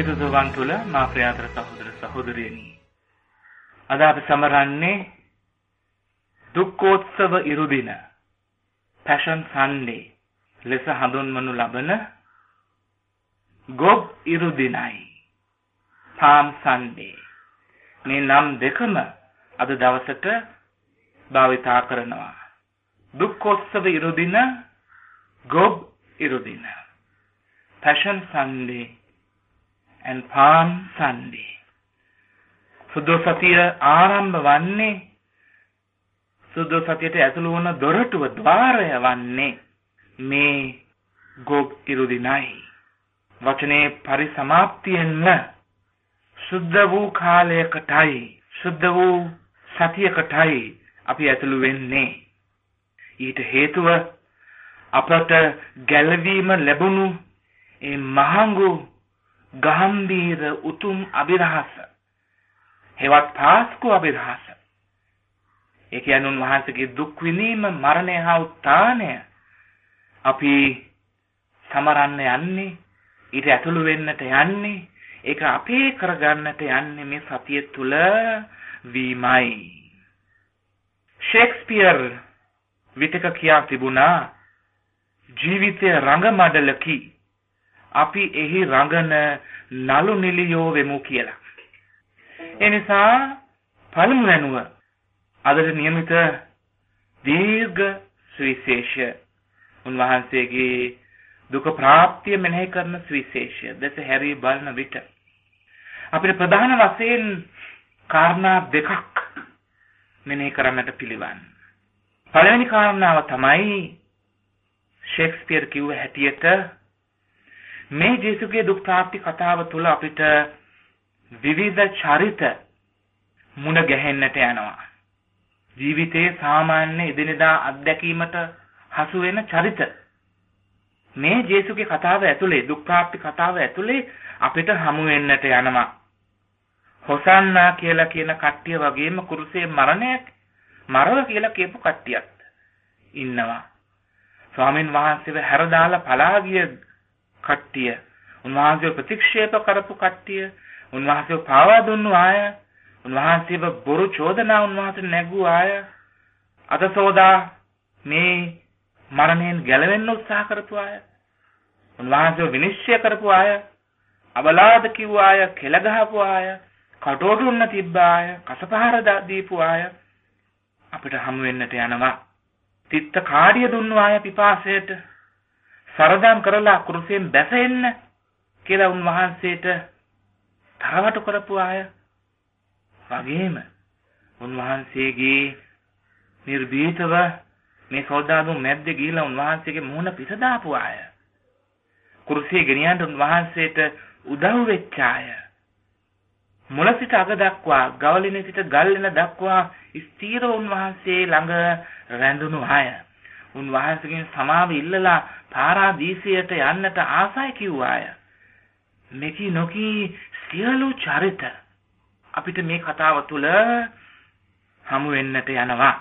පිටුදුවන් තුල මා ප්‍රියාතර සහෝදර සහෝදරියනි අද අපි සමරන්නේ දුක්ඛෝත්සව ඉරුදින Passion Sunday ලෙස හඳුන්වනු ලබන ගොබ් ඉරුදිනයි Palm Sunday මේ නම් දෙකම අද දවසට භාවිතා කරනවා දුක්ඛෝත්සව ඉරුදින ගොබ් ඉරුදින Passion Sunday and Palm Sunday. සුදු සතිය ආරම්භ වන්නේ සුදු සතියට ඇතුළු වන දොරටුව ద్వාරය වන්නේ මේ ගොබ් ඉරුදිනයි. වචනේ පරිසමාප්තියෙන්ම සුද්ධ වූ කාලයකටයි සුද්ධ වූ සතියකටයි අපි ඇතුළු වෙන්නේ. ඊට හේතුව අපට ගැලවීම ලැබුණු ඒ මහඟු ගාම්භීර උතුම් අභිරහස හෙවත් පාස්කු අභිරහස ඒ කියන්නේ උන්වහන්සේගේ දුක් විඳීම මරණය හා උත්ථානය අපි සමරන්න යන්නේ ඊට ඇතුළු වෙන්නට යන්නේ ඒක අපේ කරගන්නට යන්නේ මේ සතිය තුල වීමයි. ෂේක්ස්පියර් විතක කියා තිබුණා ජීවිතය රංගමඩලකි අපි එහි රඟන නලු නිලියෝ වෙමු කියලා. ඒ නිසා පළමුවෙනුව අදට નિયમિત දීර්ඝ සුවිශේෂය උන්වහන්සේගේ දුක ප්‍රාප්තිය මෙනෙහි කරන සුවිශේෂය දැස හැරී බලන විට අපිට ප්‍රධාන වශයෙන් කාරණා දෙකක් මෙනෙහි කරන්නට පිළිවන්. පළවෙනි කාරණාව තමයි ෂේක්ස්පියර් කිව්ව හැටියට මේ ජේසුගේ දුක් ප්‍රාප්ති කතාව තුළ අපිට විවිධ චරිත මුණ ගැහෙන්නට යනවා. ජීවිතයේ සාමාන්‍ය එදිනෙදා අත්දැකීමට හසු වෙන චරිත. මේ ජේසුගේ කතාව ඇතුලේ දුක් ප්‍රාප්ති කතාව ඇතුලේ අපිට හමු වෙන්නට යනවා. හොසන්නා කියලා කියන කට්ටිය වගේම කුරුසේ මරව කියලා කියපු කට්ටියක් ඉන්නවා. ස්වාමීන් වහන්සේව හැරදාලා පලා ගිය කට්ටිය, උන්වහන්සේව ප්‍රතික්ෂේප කරපු කට්ටිය, උන්වහන්සේව පාවා දුන්නු අය, උන්වහන්සේව බොරු චෝදනා උන්වහන්සේ නැගූ අය, අතසෝදා මේ මරණයෙන් ගැලවෙන්න උත්සාහ කරපු අය, උන්වහන්සේව විනිශ්චය කරපු අය, අවලාද කිව්ව අය, කෙල ගහපු අය, කටෝටුන්න තිබ්බ අය, කසපහර දීපු අය අපිට හමු වෙන්නට යනවා. තිත්ත කාඩිය දුන්නු අය පිපාසයට සරදම් කරලා කුරුසෙන් බැසෙන්න කියලා උන්වහන්සේට තරවටු කරපු අය වගේම උන්වහන්සේගේ නිර්භීතව මේ සෝදාදුන් මැද්දේ ගිහිලා උන්වහන්සේගේ මුහුණ පිස දාපු අය කුරුසිය ගෙනියන්න උන්වහන්සේට උදව් වෙච්ච අය මුල සිට අග දක්වා ගවලිනේ සිට ගල්ලෙන දක්වා ස්ථීර උන්වහන්සේ ළඟ රැඳුණු අය උන්වහන්සේගෙන් සමාව ඉල්ලලා පාරාදීසයට යන්නට ආසයි කිව්වා අය. මෙකි නොකී සියලු චරිත අපිට මේ කතාව තුළ හමු වෙන්නට යනවා.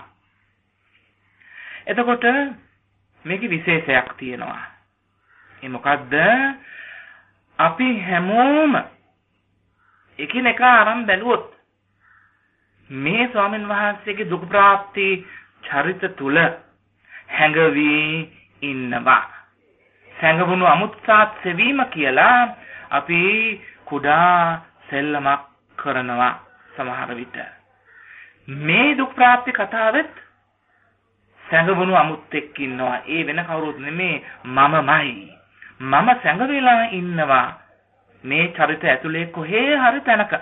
එතකොට මේකේ විශේෂයක් තියෙනවා. ඒ මොකද්ද? අපි හැමෝම එකිනෙකා අරන් බැලුවොත් මේ ස්වාමීන් වහන්සේගේ දුක් ප්‍රාප්ති චරිත තුළ හැඟවි ඉන්නවා. සංගවුණු අමුත්සාත් සෙවීම කියලා අපි කුඩා සෙල්ලමක් කරනවා සමහර විට. මේ දුක් ප්‍රාප්ති කතාවෙත් සංගවුණු අමුත් එක්ක ඉන්නවා. ඒ වෙන කවුරුත් නෙමේ මමමයි. මම සංගවිලා ඉන්නවා මේ චරිත ඇතුලේ කොහේ හරි තැනක.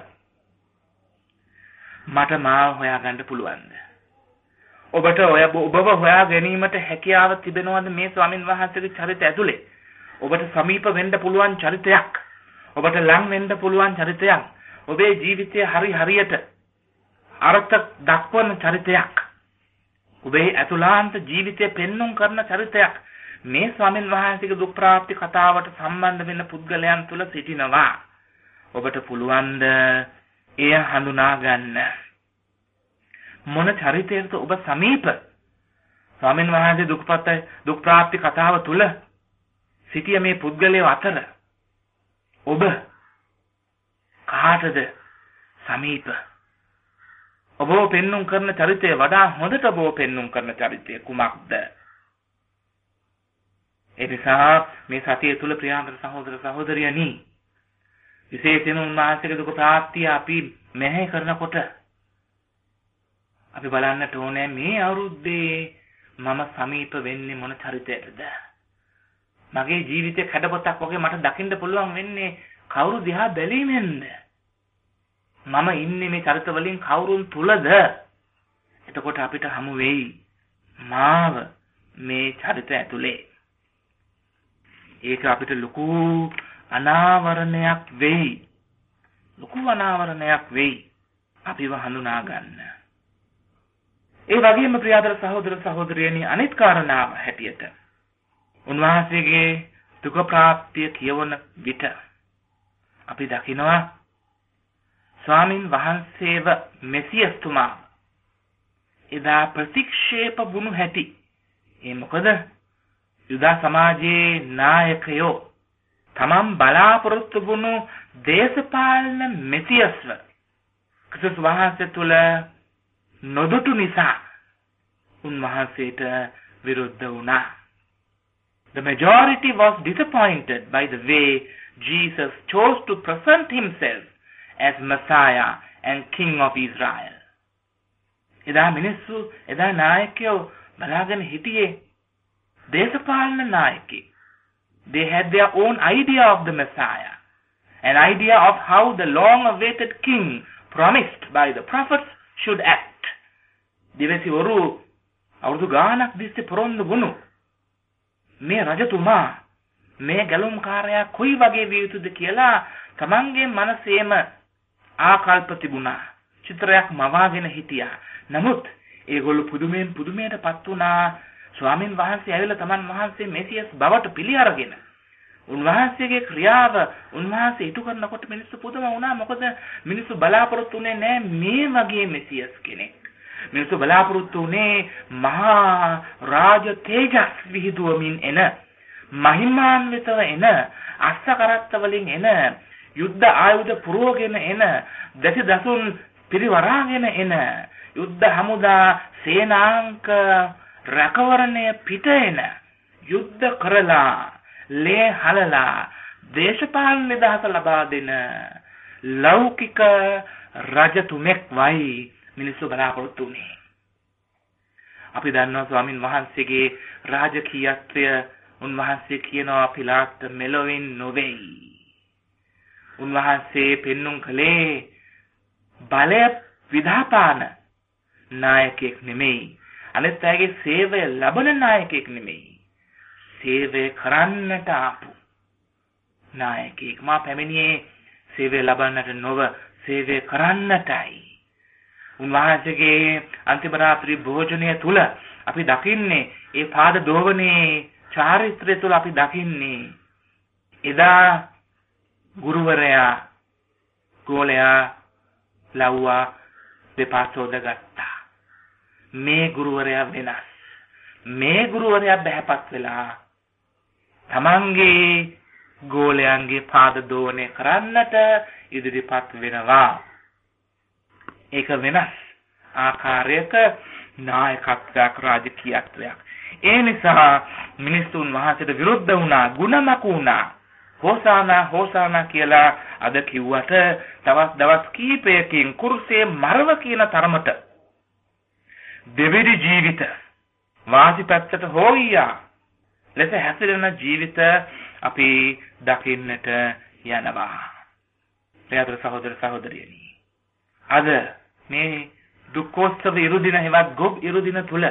මට මාව හොයාගන්න පුළුවන්ද? ඔබට ඔබව හොයා ගැනීමට හැකියාව තිබෙනවද මේ ස්වාමින් වහන්සේගේ චරිත ඇතුලේ? ඔබට සමීප වෙන්න පුළුවන් චරිතයක්. ඔබට ලං වෙන්න පුළුවන් චරිතයක්. ඔබේ ජීවිතයේ හරියට අර්ථ දක්වන චරිතයක්. ඔබේ අතුලාන්ත ජීවිතය පෙන්වුම් කරන චරිතයක්. මේ ස්වාමින් වහන්සේගේ දුක් ප්‍රාප්ති කතාවට සම්බන්ධ වෙන පුද්ගලයන් තුල සිටිනවා. ඔබට පුළුවන් ද එය හඳුනා ගන්න? මොන චරිතයකට ඔබ සමීප? ස්වාමීන් වහන්සේ දුක් ප්‍රාප්ති කතාව තුල සිටිය මේ පුද්ගලයෝ අතර ඔබ කාටද සමීප? ඔබ පෙන්눔 කරන චරිතය වඩා හොඳට ඔබ පෙන්눔 කරන චරිතය කුමක්ද? ඒ නිසා මේ සතිය තුල ප්‍රියාන්තර සහෝදර සහෝදරියනි, විශේෂයෙන්ම උන්වහන්සේගේ දුක ප්‍රාප්තිය අපි මෙහෙය කරනකොට අපි බලන්නට ඕනේ මේ අවුරුද්දේ මම සමීප වෙන්නේ මොන චරිතයටද? මගේ ජීවිතේ කඩපතක් වගේ මට දකින්න පුළුවන් වෙන්නේ කවුරු දිහා බැලීමෙන්ද? මම ඉන්නේ මේ චරිත වලින් කවුරුන් තුලද? එතකොට අපිට හමු වෙයි මාව මේ චරිත ඇතුලේ. ඒක අපිට ලොකු අනාවරණයක් වෙයි. ලොකු අනාවරණයක් වෙයි අපිව හඳුනා ගන්න. ඒ වගේම ප්‍රියතර සහෝදර සහෝදරියනි, අනිත් කාරණාව හැටියට උන්වහන්සේගේ දුක ප්‍රාප්තිය කියවන විට අපි දකිනවා ස්වාමින් වහන්සේව මෙසියස්තුමා එදා ප්‍රතික්ෂේප වුණු හැටි. ඒ මොකද යුදා සමාජයේ නායකයෝ තමන් බලාපොරොත්තු වුණු දේශපාලන මෙසියස්ව ක්‍රිස්තුස් වහන්සේ තුල නොදුටු නිසා උන්වහන්සේට විරුද්ධ වුණා. The majority was disappointed by the way Jesus chose to present himself as Messiah and King of Israel. එදා මිනිස්සු, එදා නායකයෝ බලාගෙන හිටියේ දේශපාලන නායකයෙක්. They had their own idea of the Messiah, an idea of how the long-awaited king promised by the prophets should act. දිවසිවරු අවුරුදු ගානක් තිස්සේ පොරොන්දු වුණු මේ රජතුමා මේ ගැලුම්කාරයා කොයි වගේ විය යුතුද කියලා තමන්ගේ මනසේම ආකල්ප තිබුණා. චිත්‍රයක් මවාගෙන හිටියා. නමුත් ඒගොල්ලෝ පුදුමයෙන් පුදුමයටපත් වුණා. ස්වාමින් වහන්සේ ඇවිල්ලා තමන් වහන්සේ මෙසියස් බවට පිළි අරගෙන උන්වහන්සේගේ ක්‍රියාව උන්වහන්සේ ඉටු කරනකොට මිනිස්සු පුදුම වුණා. මොකද මිනිස්සු බලාපොරොත්තු වෙන්නේ නැහැ මේ වගේ මෙසියස් කෙනෙක්. මිනිස්සු බලාපොරොත්තු වුණේ මහා රාජ තේජස් විහිදුවමින් එන, මහිමාන්විතව එන, අස්ස කරත්ත වලින් එන, යුද්ධ ආයුධ පුරවගෙන එන, දසි දසුන් පිරිවරාගෙන එන, යුද්ධ හමුදා සේනාංක රැකවරණය පිට එන, යුද්ධ කරලා ලේ හලලා දේශපාලන නිදහස ලබා දෙන ලෞකික රජතුමෙක් වයි මිනිස්සු බලාපොරොත්තු වුණේ. අපි දන්නවා ස්වාමින් වහන්සේගේ රාජකීයත්වය. උන්වහන්සේ කියනවා පිලාත් මෙලොවින් නොවේයි. උන්වහන්සේ පෙන්눔 කළේ බලය විධාපාන නායකයෙක් නෙමෙයි. අනිත් අයගේ සේවය ලබන නායකයෙක් නෙමෙයි. සේවය කරන්නට ආපු නායකයෙක්. මා පැමිණියේ සේවය ලබන්නට නොව සේවය කරන්නටයි. උන්වහන්සේගේ අන්තිම රාත්‍රී භෝජනය තුල අපි දකින්නේ ඒ පාද දෝවනේ චාරිත්‍රය තුල අපි දකින්නේ එදා ගුරුවරයා ගෝලයා ලව්වා දෙපා සෝදගත්තා. මේ ගුරුවරයා වෙනස්. මේ ගුරුවරයා බහැපත් වෙලා තමන්ගේ ගෝලයන්ගේ පාද දෝවනය කරන්නට ඉදිරිපත් වෙනවා. ඒක වෙනස් ආකාරයක නායකත්වයක්, රාජකීයත්වයක්. ඒ නිසා මිනිස්සුන් වහන්සේට විරුද්ධ වුණා, ගුණමක වුණා. හෝසානා හෝසානා කියලා අද කිව්වට දවස් කීපයකින් කුරුසේ මරව කියන තරමට දෙවිදි ජීවිත වාසි පැත්තට හොයියා ලෙස හැසිරෙන ජීවිත අපි දකින්නට යනවා. ප්‍රියතර සහෝදර සහෝදරියනි, අද මේ දුක්ඛෝත්සව ඉරුදින හෙවත් ගොබ් ඉරුදින තුල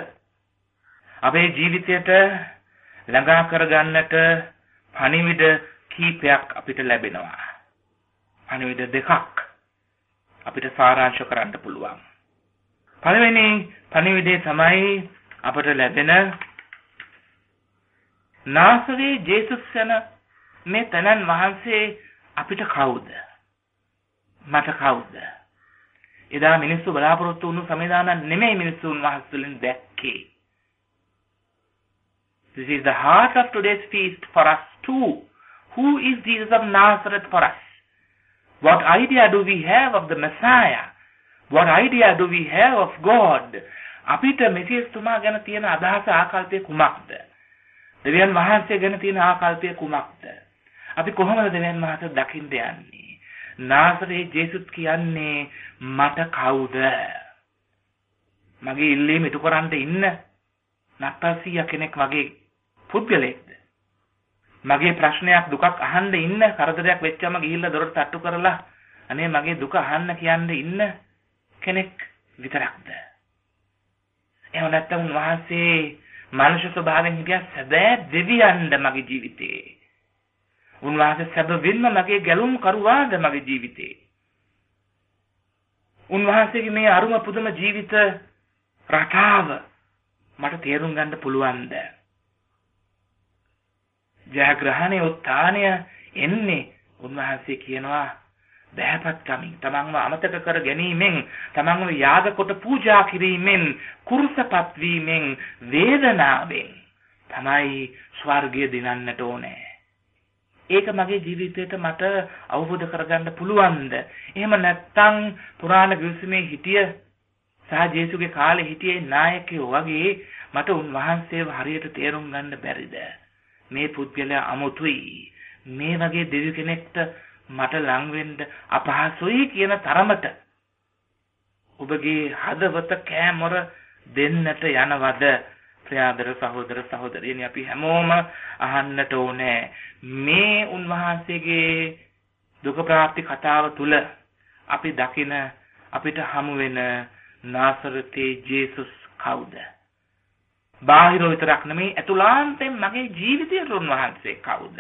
අපේ ජීවිතයට ළඟා කරගන්නට පණිවිඩ කීපයක් අපිට ලැබෙනවා. පණිවිඩ දෙකක් අපිට සාරාංශ කරන්න පුළුවන්. පළවෙනි පණිවිඩය තමයි අපට ලැබෙන නාසරේ ජේසුස් යන මේ තනන් වහන්සේ අපිට කවුද? මට කවුද? එදා මිනිස්සු බලාපොරොත්තු වුණු සම්විධාන නෙමෙයි මිනිස්සුන් වහන්සේලෙන් දැක්කේ. This is the heart of today's feast for us too. Who is Jesus of Nazareth for us? What idea do we have of the Messiah? What idea do we have of God? අපිට මෙසියස් තුමා ගැන තියෙන අදහස ආකල්පය කුමක්ද? දෙවියන් වහන්සේ ගැන තියෙන ආකල්පය කුමක්ද? අපි කොහොමද දෙවියන් වහන්සේ දකින්න යන්නේ? නාසරේ ජේසුස් කියන්නේ මට කවුද? මගේ ඉල්ලීම ඉටු කරන්න ඉන්න නත්තසිය කෙනෙක් වගේ පුද්ගලෙක්ද? මගේ ප්‍රශ්නයක් දුකක් අහන්න ඉන්න කරදරයක් වෙච්චම ගිහිල්ලා දොරට තට්ටු කරලා අනේ මගේ දුක අහන්න කියන්න ඉන්න කෙනෙක් විතරක්ද? එහෙම නැත්නම් උන්වහන්සේ මනුෂ්‍ය ස්වභාවයෙන් හිටියා සැබෑ දෙවියන්ද මගේ ජීවිතේ? උන්වහන්සේ සැබවින්ම මගේ ගැලුම් කරුවාද මගේ ජීවිතේ? උන්වහන්සේගේ මේ අරුම පුදුම ජීවිත රටාව මට තේරුම් ගන්න පුළුවන්ද? ජයග්‍රහණයේ උත්ථානය එන්නේ උන්වහන්සේ කියනවා බෑපත්කමින් තමන්ව අමතක කර ගැනීමෙන් තමන්ව යාග කොට පූජා කිරීමෙන් කුරුසපත් වීමෙන් වේදනාවෙන් තමයි ස්වර්ගය දිනන්නට ඕනේ. ඒක මගේ ජීවිතේට මට අවබෝධ කරගන්න පුළුවන්ද? එහෙම නැත්නම් පුරාණ ගිවිසුමේ හිටිය සහ ජේසුගේ කාලේ හිටියේ නායකයෝ වගේ මට උන්වහන්සේව හරියට තේරුම් ගන්න බැරිද? මේ පුද්ගලයා අමුතුයි. මේ වගේ දෙවි කෙනෙක්ට මට ලං වෙන්න අපහසුයි කියන තරමට ඔබගේ හදවත කෑමොර දෙන්නට යනවද? ප්‍රියාදර සහෝදර සහෝදරියනි, අපි හැමෝම අහන්නට ඕනේ මේ උන්වහන්සේගේ දුක ප්‍රාප්ති කතාව තුල අපි දකින අපිට හමු වෙන නාසරතේ ජේසුස් කවුද? බාහිර විතරක් නෙමෙයි අතුලාන්තයෙන් මගේ ජීවිතයට උන්වහන්සේ කවුද?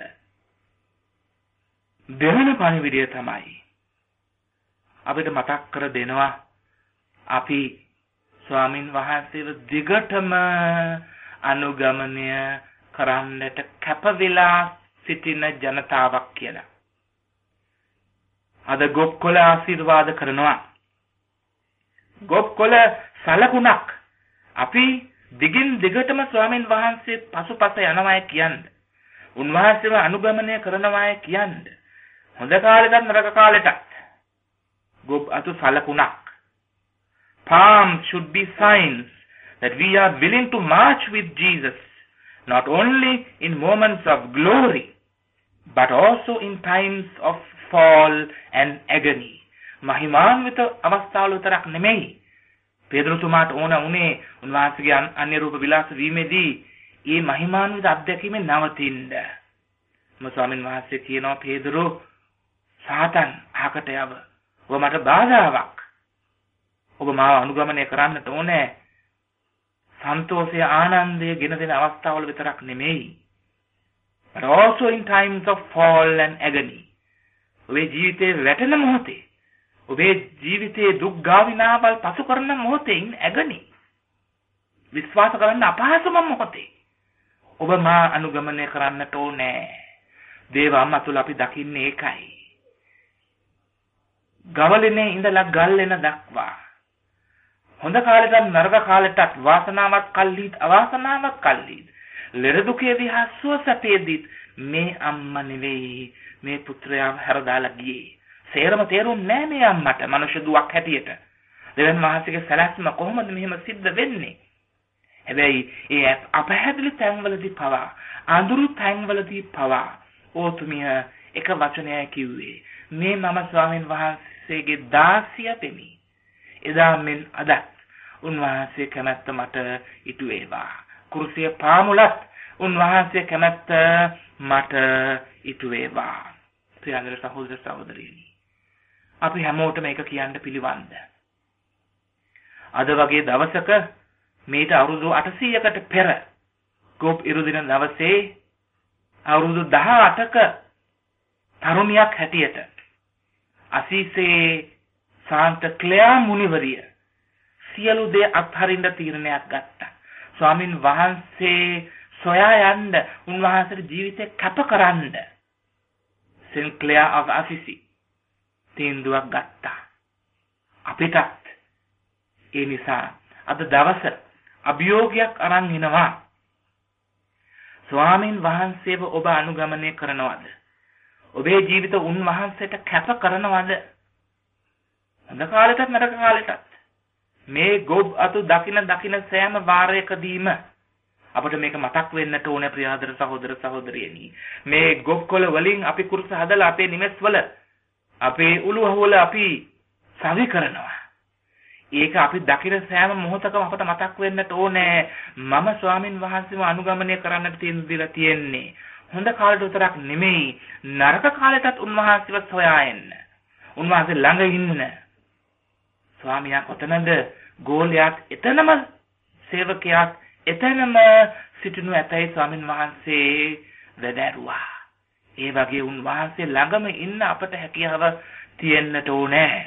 දෙවන පණිවිඩය තමයි අපිට මතක් කර දෙනවා අපි ස්වාමින් වහන්සේව දිගටම අනුගමනය කරන්නට කැප වෙලා සිටින ජනතාවක් කියලා. අද ගොප්කොළ ආශිර්වාද කරනවා. ගොප්කොළ සලකුණක් අපි දිගින් දිගටම ස්වාමින් වහන්සේ පසුපස යනවා කියන්නේ. උන්වහන්සේව අනුගමනය කරනවා කියන්නේ. හොඳ කාලෙටත් නරක කාලෙටත් ගොබ් අතු සලකුණක්. Palms should be signs that we are willing to march with Jesus, not only in moments of glory, but also in times of fall and agony. මහිමාන්විත අවස්ථාවල විතරක් නෙමෙයි. පේදුරුතුමාට ඕන උනේ උන්වහන්සේගේ අන්‍ය රූප විලාස වීමේදී මේ මහිමාන්විත අත්දැකීමෙන් නවතින්න. ස්වාමීන් වහන්සේ කියනවා පේදුරු සාතන් අහකට යව. ඔබ මට බාධාවක්. ඔබ මාව අනුගමනය කරන්නට ඕනේ. සන්තෝෂය ආනන්දය ගෙන දෙන අවස්ථාවල විතරක් නෙමෙයි. but also in times of fall and agony. ඔබේ ජීවිතේ වැටෙන මොහොතේ ඔබේ ජීවිතයේ දුක් ගාවිනාවල් පසු කරන මොහොතේ agony. විශ්වාස කරන්න අපහසුම මොහොතේ ඔබ මා අනුගමනය කරන්නට ඕනේ. දේවම් අතුල අපි දකින්නේ ඒකයි. ගවලෙනේ ඉඳලා ගල්ලෙන දක්වා හොඳ කාලෙටත් නරක කාලෙටත් වාසනාවක් කල්ලිත් අවාසනාවක් කල්ලිත් ලෙඩ දුකේ විහස්සුව සැපේදීත් මේ අම්මා නෙවෙයි මේ පුත්‍රයා හැරදාලා ගියේ. සේරම තේරුම් නෑ මේ අම්මට මනුෂ්‍ය දුවක් හැටියට. දෙවියන් වහන්සේගේ සැලැස්ම කොහොමද මෙහෙම සිද්ධ වෙන්නේ? හැබැයි ඒ අපහැදිලි තැන්වලදී පවා අඳුරු තැන්වලදී පවා ඕතුමිය එක වචනයයි කිව්වේ මේ මම ස්වාමීන් වහන්සේගේ දාසිය වෙමි. එදා මෙන් අදත් උන්වහන්සේ කැමැත්ත මට ඉටු වේවා. කුරුසිය පාමුලත් උන්වහන්සේ කැමැත්ත මට ඉටු වේවා. ප්‍රියංගල සහෝදර සහෝදරියනි, අපි හැමෝටම ඒක කියන්න පිළිවන්ද? අද වගේ දවසක මේට අවුරුදු 800කට පෙර ගොබ් ඉරුදින දවසේ අවුරුදු 18ක තරුණියක් හැටියට අසීසේ සාන්ත ක්ලෙයා මුනිවරිය සියලු දේ අත්හරින්න තීරණයක් ගත්තා. ස්වාමින් වහන්සේ සොයා යන්න උන්වහන්සේගේ ජීවිතය කැපකරන්න සෙන්ට් ක්ලෙයා of Assisi තීන්දුවක් ගත්තා. අපිටත් ඒ නිසා අද දවස අභියෝගයක් අරන් එනවා. ස්වාමින් වහන්සේව ඔබ අනුගමනය කරනවද? ඔබේ ජීවිත උන්වහන්සේට කැප කරනවද? හොඳ කාලෙටත් නරක කාලෙටත් මේ ගොබ් අතු දකින සෑම වාරයකදීම අපිට මේක මතක් වෙන්නට ඕනේ ප්‍රියාදර සහෝදර සහෝදරියනි. මේ ගොබ් කොළ වලින් අපි කුරුස හදලා අපේ නිවෙස් වල අපේ උළුව වල අපි සවි කරනවා. ඒක අපි දකින සෑම මොහොතකම අපට මතක් වෙන්නට ඕනේ මම ස්වාමින් වහන්සේව අනුගමනය කරන්නට තියෙන්නේ. හොඳ කාලෙට විතරක් නෙමෙයි නරක කාලෙටත් උන්වහන්සේව සොයා එන්න. උන්වහන්සේ ළඟ ඉන්න. ස්වාමියා කොතනද? ගෝලයාත් එතනම, සේවකයාත් එතනම සිටිනු ඇතයි ස්වාමින් වහන්සේ වැඩරුවා. ඒ වගේ උන්වහන්සේ ළඟම ඉන්න අපට හැකියාව තියෙන්නට ඕනේ.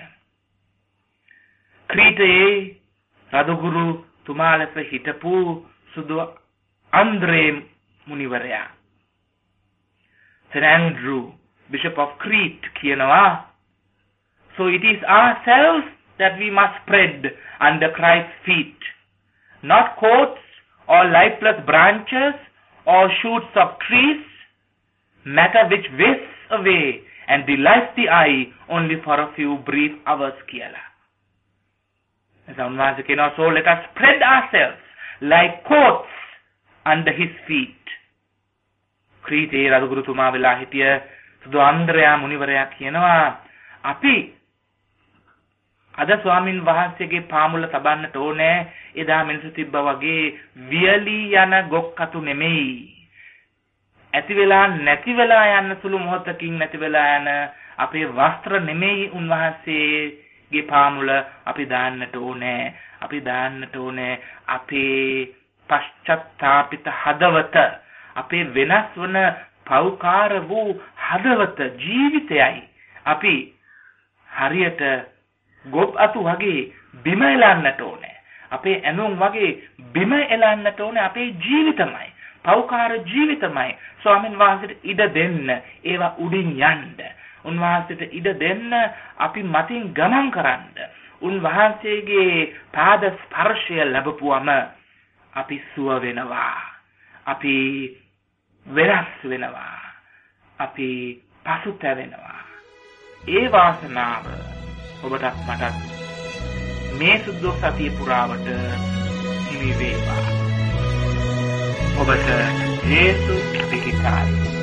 ක්‍රීතයේ රදගුරු තුමාලස හිටපු සුදු අන්ද්‍රේ මුනිවරයා, St. Andrew, Bishop of Crete, කියනවා, so it is ourselves that we must spread under Christ's feet, not coats or lifeless branches or shoots of trees, matter which wastes away and delights the eye only for a few brief hours කියලා. So let us spread ourselves like coats under his feet. ක්‍රීතේ රජගුරුතුමා වෙලා හිටිය සුදු අන්ද්‍රයා මුනිවරයා කියනවා අපි අද ස්වාමින් වහන්සේගේ පාමුල තබන්නට ඕනේ එදා මිනිස්සු තිබ්බා වගේ වියලි යන ගොක්කතු නෙමෙයි. ඇති වෙලා නැති වෙලා යන සුළු මොහොතකින් නැති වෙලා යන අපේ වස්ත්‍ර නෙමෙයි උන්වහන්සේගේ පාමුල අපි දාන්නට ඕනේ. අපි දාන්නට ඕනේ අපේ පශ්චත්තාපිත හදවත, අපේ වෙනස් වන පෞකාර වූ හදවත, ජීවිතයයි අපි හරියට ගොබ් අතු වගේ බිම එලන්නට ඕනේ. අපේ ඇනුම් වගේ බිම එලන්නට ඕනේ අපේ ජීවිතමයි. පෞකාර ජීවිතමයි. ස්වාමින් වහන්සේට ඉඩ දෙන්න, ඒවා උඩින් යන්න. උන්වහන්සේට ඉඩ දෙන්න, අපි මතින් ගමන් කරන්න. උන්වහන්සේගේ පාද ස්පර්ශය ලැබපුවම අපි සුව වෙනවා. අපි වෙනස් වෙනවා. අපි පසුතැවෙනවා. ඒ වාසනාව ඔබටත් මටත් මේ සුදු සතිය පුරාවට හිමි වේවා. ඔබට යේසුස් පිහිටයි.